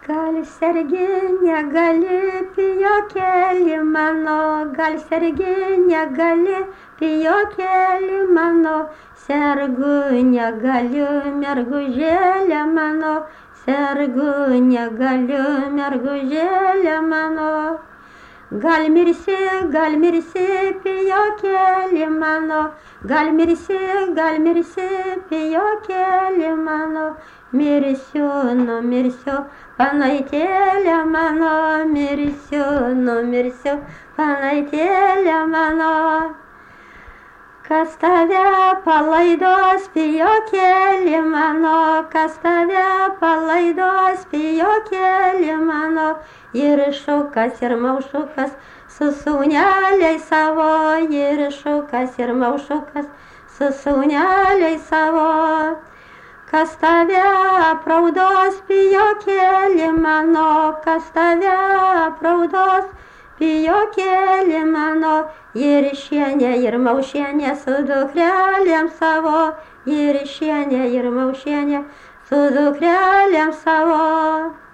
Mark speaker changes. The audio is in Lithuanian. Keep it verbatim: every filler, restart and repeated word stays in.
Speaker 1: Gal sergi negali, pijokėli mano, gal sergi negali, pijokėli mano, sergu negaliu, mergužėlė mano, sergu negaliu, mergužėlė mano. Gal mirsi, gal mirsi, pijokėli mano, gal mirsi, gal mirsi, pijokėli mano, mirsiu, numirsiu, panaitėlė mano, mirsiu, numirsiu, panaitėlė mano. Kas tave palaidos, pijokėli mano, kas tave palaidos, pijokėli mano, ir šukas, ir maušukas, su sūneliai savo, ir šukas, ir maušukas, su sūneliai savo. Kas tave apraudos, pijokėli mano, kas tave apraudos, pijokėli mano, ir šienė, ir maušienė su dukrelėm savo, ir šienė, ir maušienė su dukrelėm savo.